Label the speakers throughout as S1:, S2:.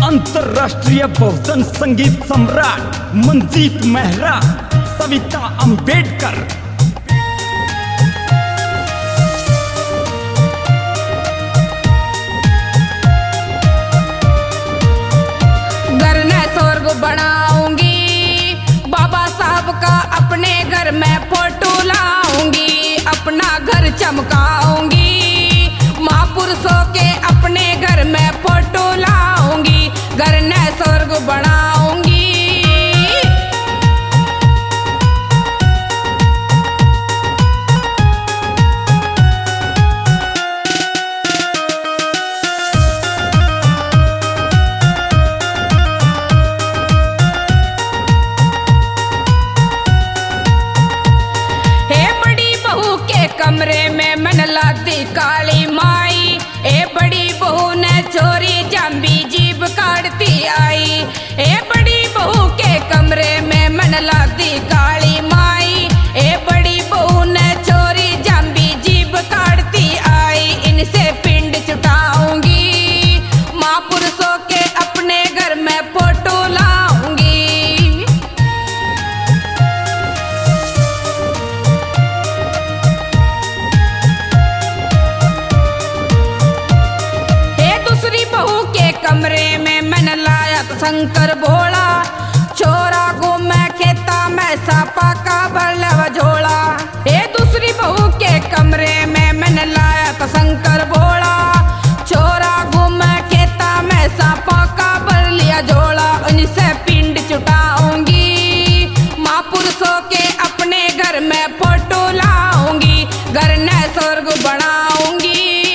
S1: अंतरराष्ट्रीय बहुजन संगीत सम्राट मंजीत मेहरा, सविता अंबेडकर।
S2: घर ने स्वर्ग बनाऊंगी, बाबा साहब का अपने घर में फोटो लाऊंगी, अपना घर चमकाऊंगी, महापुरुषों के अपने घर में फोटो लाऊंगी, घर ने स्वर्ग बनाऊंगी। कमरे में मन लाती काली माई, ए बड़ी बहू ने चोरी जाम्बी जीभ काटती आई, ए बड़ी बहू के कमरे में मन लाती काली माई, ए बड़ी बहू ने चोरी जाम्बी जीभ काटती आई, इनसे पिंड चुटाऊंगी, महापुरुषों के अपने घर में फोटो लाऊंगी। कमरे में मैंने लाया तो शंकर भोला, छोरा घूमे खेता में सापा का बरलवा झोला। ये दूसरी बहू के कमरे में मैंने लाया तो शंकर भोला, छोरा घूमे खेता में सापा का बर लिया झोला, उनसे पिंड चुटाऊंगी, महापुरुषों के अपने घर में फोटो लाऊंगी, घर ने स्वर्ग बनाऊंगी।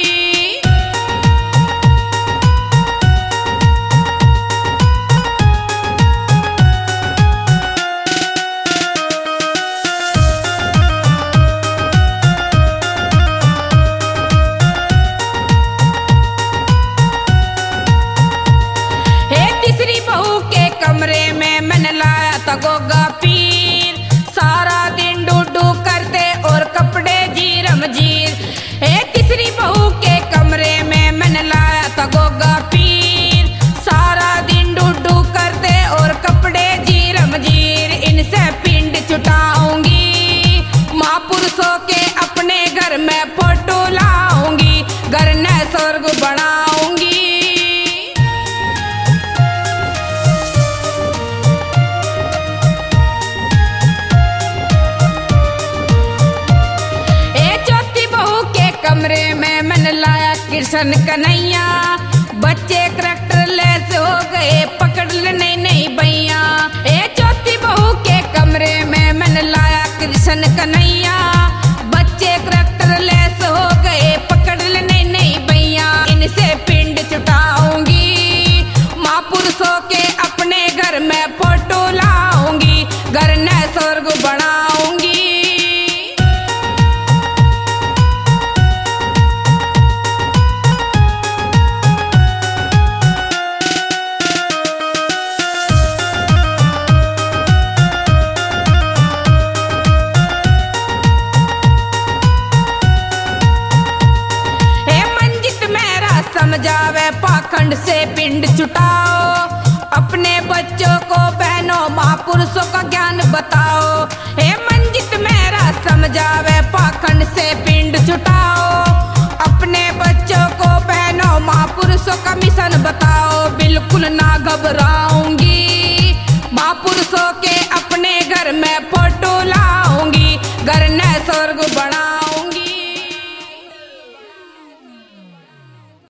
S2: कमरे में मैंने लाया था गोगा पीर, सारा दिन डूडू करते और कपड़े जीरम जीर। ए तीसरी बहू के कमरे में मैंने लाया था गोगा पीर, सारा दिन डूडू करते और कपड़े जीरम जीर, इनसे पिंड चुटाऊंगी, महापुरुषों के अपने घर में फोटो लाऊंगी, घर ने स्वर्ग बनाऊंगी। कमरे में मैंने लाया कृष्ण कन्हैया, बच्चे करैक्टर लेस हो गए पकड़ ले नहीं भैया। ए चौथी बहू के कमरे में मैंने लाया कृष्ण कन्हैया, बच्चे करैक्टर लेस हो गए पकड़ ले नहीं भैया, इनसे पिंड चुटाऊंगी, महापुरुषों के अपने घर में फोटो लाऊंगी, घर ने स्वर्ग बनाऊंगी। समझावे पाखंड से पिंड चुटाओ, अपने बच्चों को बहनों महापुरुषों का ज्ञान बताओ। हे मंजित मेरा समझावे पाखंड से पिंड चुटाओ, अपने बच्चों को बहनों महापुरुषों का मिशन बताओ, बिल्कुल ना घबराऊंगी, महापुरुषों के अपने घर में फोटो लाऊंगी, घर ने स्वर्ग बना